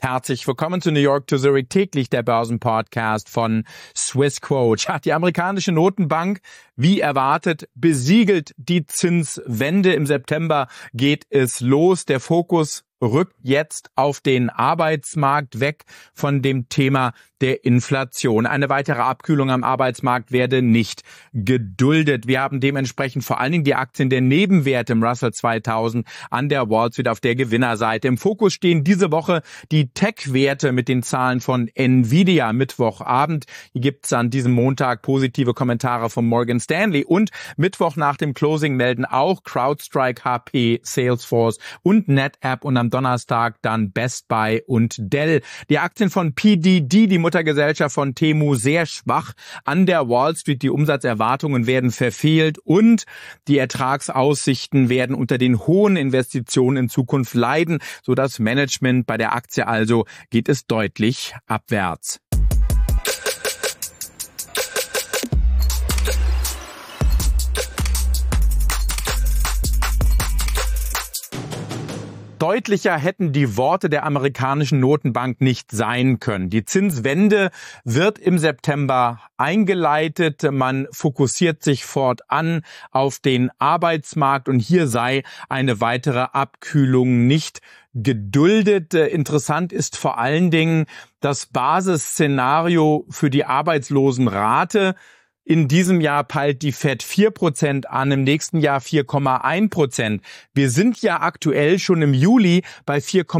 Herzlich willkommen zu New York to Zurich, täglich der Börsenpodcast von Swissquote. Ja, die amerikanische Notenbank, wie erwartet, besiegelt die Zinswende. Im September geht es los. Der Fokus rückt jetzt auf den Arbeitsmarkt, weg von dem Thema der Inflation. Eine weitere Abkühlung am Arbeitsmarkt werde nicht geduldet. Wir haben dementsprechend vor allen Dingen die Aktien der Nebenwerte im Russell 2000 an der Wall Street auf der Gewinnerseite. Im Fokus stehen diese Woche die Tech-Werte mit den Zahlen von Nvidia Mittwochabend. Hier gibt es an diesem Montag positive Kommentare von Morgan Stanley und Mittwoch nach dem Closing melden auch CrowdStrike, HP, Salesforce und NetApp und am Donnerstag dann Best Buy und Dell. Die Aktien von PDD, die Muttergesellschaft von Temu, sehr schwach an der Wall Street. Die Umsatzerwartungen werden verfehlt und die Ertragsaussichten werden unter den hohen Investitionen in Zukunft leiden, sodass Management bei der Aktie also geht es deutlich abwärts. Deutlicher hätten die Worte der amerikanischen Notenbank nicht sein können. Die Zinswende wird im September eingeleitet. Man fokussiert sich fortan auf den Arbeitsmarkt und hier sei eine weitere Abkühlung nicht geduldet. Interessant ist vor allen Dingen das Basisszenario für die Arbeitslosenrate. In diesem Jahr peilt die Fed 4% an, im nächsten Jahr 4,1%. Wir sind ja aktuell schon im Juli bei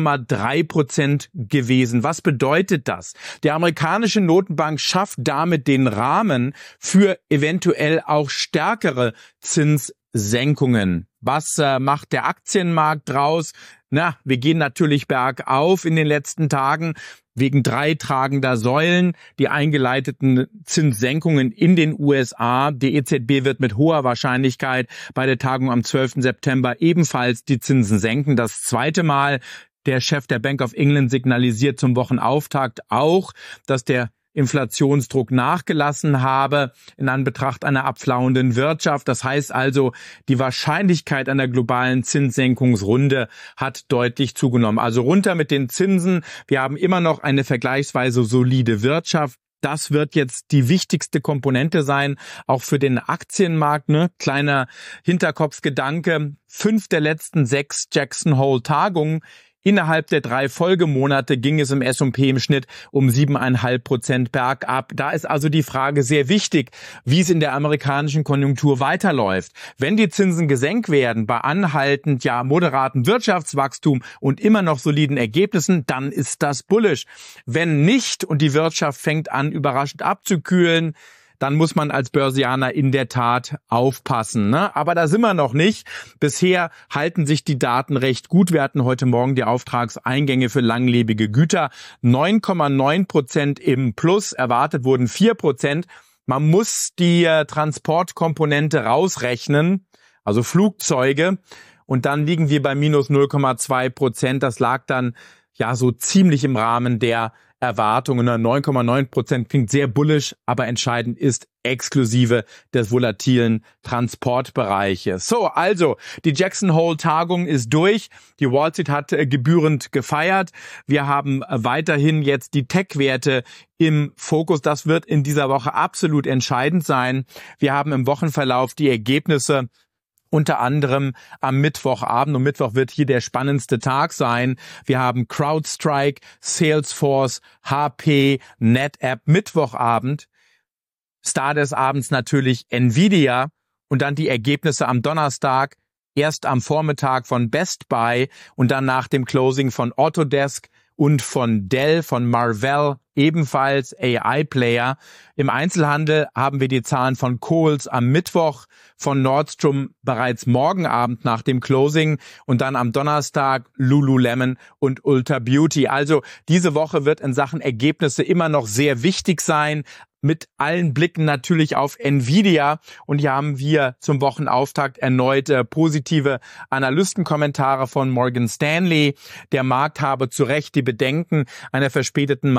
4,3% gewesen. Was bedeutet das? Die amerikanische Notenbank schafft damit den Rahmen für eventuell auch stärkere Zinssenkungen. Was macht der Aktienmarkt draus? Na, wir gehen natürlich bergauf in den letzten Tagen wegen 3 tragender Säulen, die eingeleiteten Zinssenkungen in den USA. Die EZB wird mit hoher Wahrscheinlichkeit bei der Tagung am 12. September ebenfalls die Zinsen senken. Das zweite Mal. Der Chef der Bank of England signalisiert zum Wochenauftakt auch, dass der Inflationsdruck nachgelassen habe in Anbetracht einer abflauenden Wirtschaft. Das heißt also, die Wahrscheinlichkeit einer globalen Zinssenkungsrunde hat deutlich zugenommen. Also runter mit den Zinsen. Wir haben immer noch eine vergleichsweise solide Wirtschaft. Das wird jetzt die wichtigste Komponente sein, auch für den Aktienmarkt. Ne? Kleiner Hinterkopfgedanke. 5 der letzten 6 Jackson Hole-Tagungen innerhalb der 3 Folgemonate ging es im S&P im Schnitt um 7,5% bergab. Da ist also die Frage sehr wichtig, wie es in der amerikanischen Konjunktur weiterläuft. Wenn die Zinsen gesenkt werden bei anhaltend moderatem Wirtschaftswachstum und immer noch soliden Ergebnissen, dann ist das bullish. Wenn nicht und die Wirtschaft fängt an überraschend abzukühlen, dann muss man als Börsianer in der Tat aufpassen. Ne? Aber da sind wir noch nicht. Bisher halten sich die Daten recht gut. Wir hatten heute Morgen die Auftragseingänge für langlebige Güter. 9,9% im Plus. Erwartet wurden 4%. Man muss die Transportkomponente rausrechnen, also Flugzeuge. Und dann liegen wir bei minus 0,2%. Das lag dann so ziemlich im Rahmen der Erwartungen. 9,9% klingt sehr bullish, aber entscheidend ist exklusive des volatilen Transportbereiches. So, also die Jackson Hole-Tagung ist durch. Die Wall Street hat gebührend gefeiert. Wir haben weiterhin jetzt die Tech-Werte im Fokus. Das wird in dieser Woche absolut entscheidend sein. Wir haben im Wochenverlauf die Ergebnisse unter anderem am Mittwochabend. Und Mittwoch wird hier der spannendste Tag sein. Wir haben CrowdStrike, Salesforce, HP, NetApp. Mittwochabend. Star des Abends natürlich Nvidia. Und dann die Ergebnisse am Donnerstag. Erst am Vormittag von Best Buy und dann nach dem Closing von Autodesk und von Dell, von Marvell, ebenfalls AI-Player. Im Einzelhandel haben wir die Zahlen von Kohl's am Mittwoch, von Nordstrom bereits morgen Abend nach dem Closing und dann am Donnerstag Lululemon und Ulta Beauty. Also diese Woche wird in Sachen Ergebnisse immer noch sehr wichtig sein. Mit allen Blicken natürlich auf Nvidia. Und hier haben wir zum Wochenauftakt erneut positive Analystenkommentare von Morgan Stanley. Der Markt habe zu Recht die Bedenken einer verspäteten Markteinführung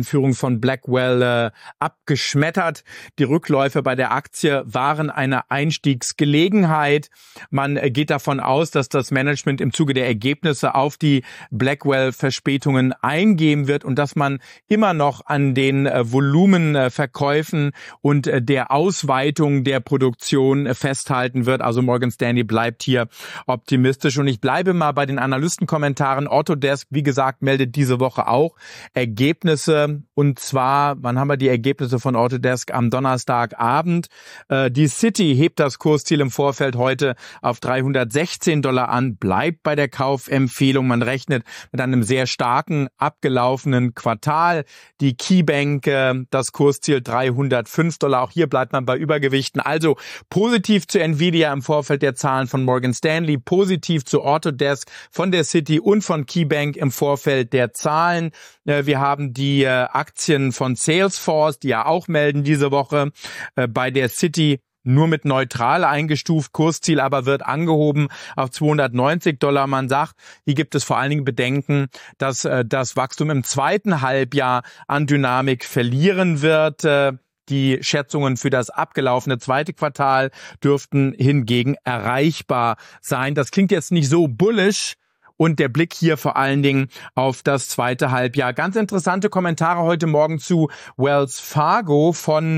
Anführung von Blackwell abgeschmettert. Die Rückläufe bei der Aktie waren eine Einstiegsgelegenheit. Man geht davon aus, dass das Management im Zuge der Ergebnisse auf die Blackwell-Verspätungen eingehen wird und dass man immer noch an den Volumenverkäufen und der Ausweitung der Produktion festhalten wird. Also Morgan Stanley bleibt hier optimistisch. Und ich bleibe mal bei den Analystenkommentaren. Autodesk, wie gesagt, meldet diese Woche auch Ergebnisse. Und zwar, wann haben wir die Ergebnisse von Autodesk? Am Donnerstagabend. Die Citi hebt das Kursziel im Vorfeld heute auf $316 an, bleibt bei der Kaufempfehlung. Man rechnet mit einem sehr starken, abgelaufenen Quartal. Die KeyBank, das Kursziel $305. Auch hier bleibt man bei Übergewichten. Also positiv zu Nvidia im Vorfeld der Zahlen von Morgan Stanley, positiv zu Autodesk von der Citi und von KeyBank im Vorfeld der Zahlen. Wir haben die Aktien von Salesforce, die ja auch melden diese Woche. Bei der Citi nur mit neutral eingestuft, Kursziel aber wird angehoben auf $290. Man sagt, hier gibt es vor allen Dingen Bedenken, dass das Wachstum im zweiten Halbjahr an Dynamik verlieren wird. Die Schätzungen für das abgelaufene zweite Quartal dürften hingegen erreichbar sein. Das klingt jetzt nicht so bullish. Und der Blick hier vor allen Dingen auf das zweite Halbjahr. Ganz interessante Kommentare heute Morgen zu Wells Fargo von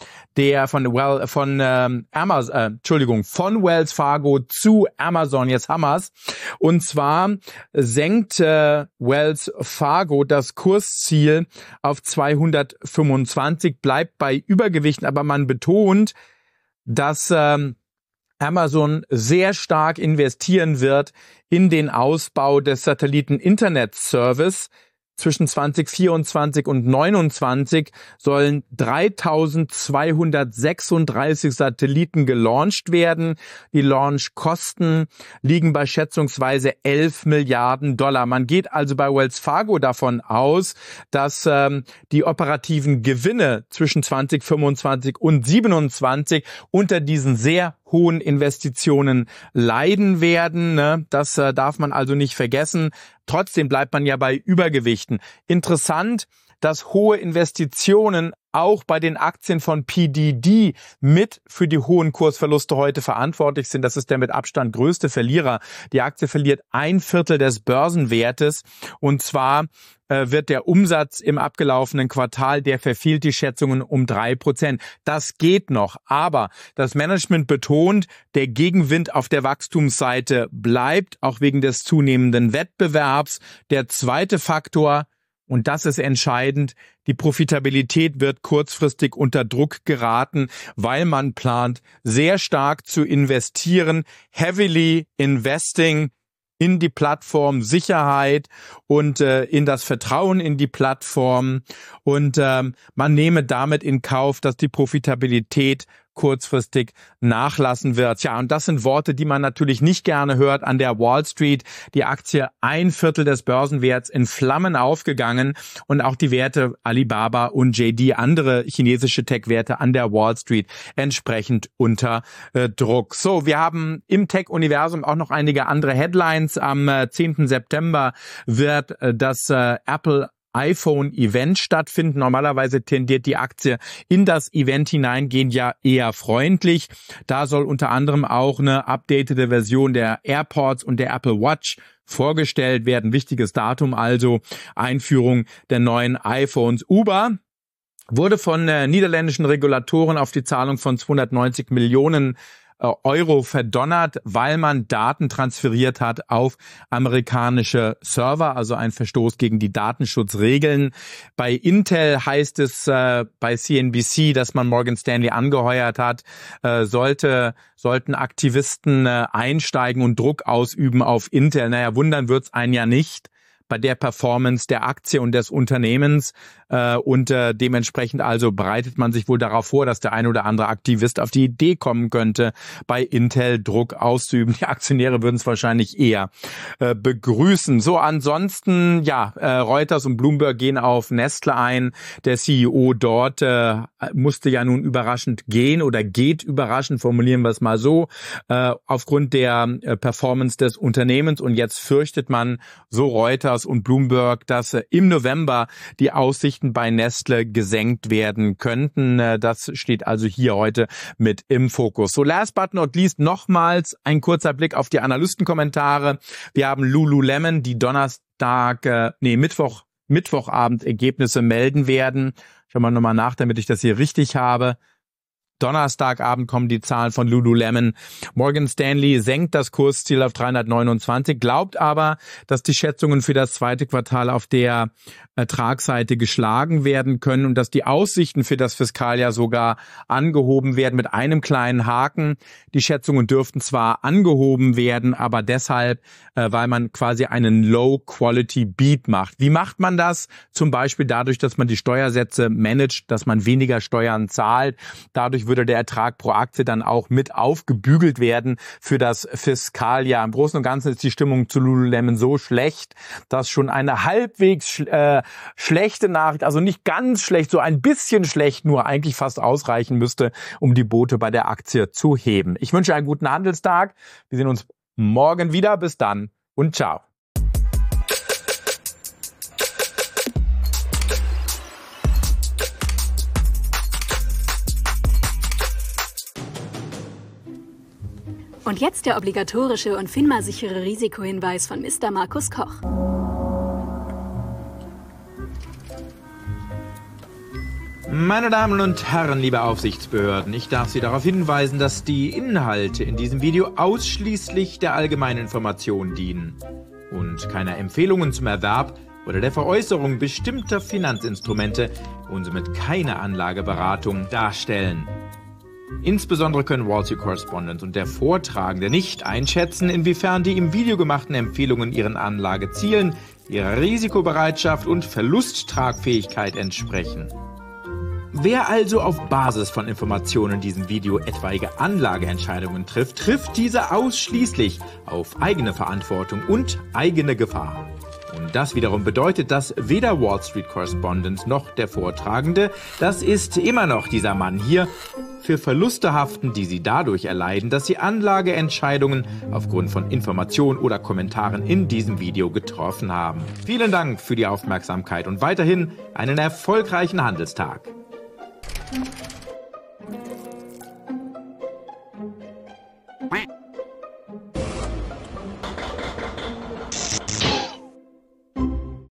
Wells Fargo zu Amazon. Jetzt haben wir's. Und zwar senkt Wells Fargo das Kursziel auf 225, bleibt bei Übergewichten, aber man betont, dass Amazon sehr stark investieren wird in den Ausbau des Satelliten-Internet-Service. Zwischen 2024 und 2029 sollen 3.236 Satelliten gelauncht werden. Die Launchkosten liegen bei schätzungsweise $11 Milliarden. Man geht also bei Wells Fargo davon aus, dass die operativen Gewinne zwischen 2025 und 2027 unter diesen sehr hohen Investitionen leiden werden. Das darf man also nicht vergessen. Trotzdem bleibt man ja bei Übergewichten. Interessant, dass hohe Investitionen auch bei den Aktien von PDD mit für die hohen Kursverluste heute verantwortlich sind. Das ist der mit Abstand größte Verlierer. Die Aktie verliert 1/4 des Börsenwertes. Und zwar wird der Umsatz im abgelaufenen Quartal, der verfehlt die Schätzungen um 3%. Das geht noch, aber das Management betont, der Gegenwind auf der Wachstumsseite bleibt, auch wegen des zunehmenden Wettbewerbs. Der zweite Faktor, und das ist entscheidend, die Profitabilität wird kurzfristig unter Druck geraten, weil man plant, sehr stark zu investieren, heavily investing in die Plattform Sicherheit und in das Vertrauen in die Plattform. Und man nehme damit in Kauf, dass die Profitabilität kurzfristig nachlassen wird. Ja, und das sind Worte, die man natürlich nicht gerne hört an der Wall Street. Die Aktie 1/4 des Börsenwerts in Flammen aufgegangen und auch die Werte Alibaba und JD, andere chinesische Tech-Werte an der Wall Street entsprechend unter Druck. So, wir haben im Tech-Universum auch noch einige andere Headlines. Am 10. September wird das Apple iPhone-Event stattfinden. Normalerweise tendiert die Aktie in das Event hineingehen ja eher freundlich. Da soll unter anderem auch eine updatete Version der AirPods und der Apple Watch vorgestellt werden. Wichtiges Datum also, Einführung der neuen iPhones. Uber wurde von niederländischen Regulatoren auf die Zahlung von 290 Millionen Euro verdonnert, weil man Daten transferiert hat auf amerikanische Server, also ein Verstoß gegen die Datenschutzregeln. Bei Intel heißt es bei CNBC, dass man Morgan Stanley angeheuert hat, sollten Aktivisten einsteigen und Druck ausüben auf Intel. Naja, wundern wird's einen ja nicht bei der Performance der Aktie und des Unternehmens und dementsprechend also bereitet man sich wohl darauf vor, dass der ein oder andere Aktivist auf die Idee kommen könnte, bei Intel Druck auszuüben. Die Aktionäre würden es wahrscheinlich eher begrüßen. So, ansonsten, ja, Reuters und Bloomberg gehen auf Nestle ein. Der CEO dort musste ja nun überraschend gehen oder geht überraschend, formulieren wir es mal so, aufgrund der Performance des Unternehmens und jetzt fürchtet man, so Reuters, Reuters und Bloomberg, dass im November die Aussichten bei Nestle gesenkt werden könnten. Das steht also hier heute mit im Fokus. So, last but not least nochmals ein kurzer Blick auf die Analystenkommentare. Wir haben Lululemon, die Mittwochabend Ergebnisse melden werden. Schauen wir nochmal nach, damit ich das hier richtig habe. Donnerstagabend kommen die Zahlen von Lululemon. Morgan Stanley senkt das Kursziel auf 329, glaubt aber, dass die Schätzungen für das zweite Quartal auf der Ertragsseite geschlagen werden können und dass die Aussichten für das Fiskaljahr sogar angehoben werden mit einem kleinen Haken. Die Schätzungen dürften zwar angehoben werden, aber deshalb, weil man quasi einen Low-Quality-Beat macht. Wie macht man das? Zum Beispiel dadurch, dass man die Steuersätze managt, dass man weniger Steuern zahlt. Dadurch würde der Ertrag pro Aktie dann auch mit aufgebügelt werden für das Fiskaljahr. Im Großen und Ganzen ist die Stimmung zu Lululemon so schlecht, dass schon eine halbwegs schlechte Nachricht, also nicht ganz schlecht, so ein bisschen schlecht, nur eigentlich fast ausreichen müsste, um die Boote bei der Aktie zu heben. Ich wünsche einen guten Handelstag. Wir sehen uns morgen wieder. Bis dann und ciao. Und jetzt der obligatorische und FINMA-sichere Risikohinweis von Mr. Markus Koch. Meine Damen und Herren, liebe Aufsichtsbehörden, ich darf Sie darauf hinweisen, dass die Inhalte in diesem Video ausschließlich der allgemeinen Information dienen und keiner Empfehlungen zum Erwerb oder der Veräußerung bestimmter Finanzinstrumente und somit keine Anlageberatung darstellen. Insbesondere können Wall Street Correspondent und der Vortragende nicht einschätzen, inwiefern die im Video gemachten Empfehlungen ihren Anlagezielen, ihrer Risikobereitschaft und Verlusttragfähigkeit entsprechen. Wer also auf Basis von Informationen in diesem Video etwaige Anlageentscheidungen trifft, trifft diese ausschließlich auf eigene Verantwortung und eigene Gefahr. Und das wiederum bedeutet, dass weder Wall Street Correspondent noch der Vortragende, das ist immer noch dieser Mann hier, für Verluste haften, die sie dadurch erleiden, dass sie Anlageentscheidungen aufgrund von Informationen oder Kommentaren in diesem Video getroffen haben. Vielen Dank für die Aufmerksamkeit und weiterhin einen erfolgreichen Handelstag.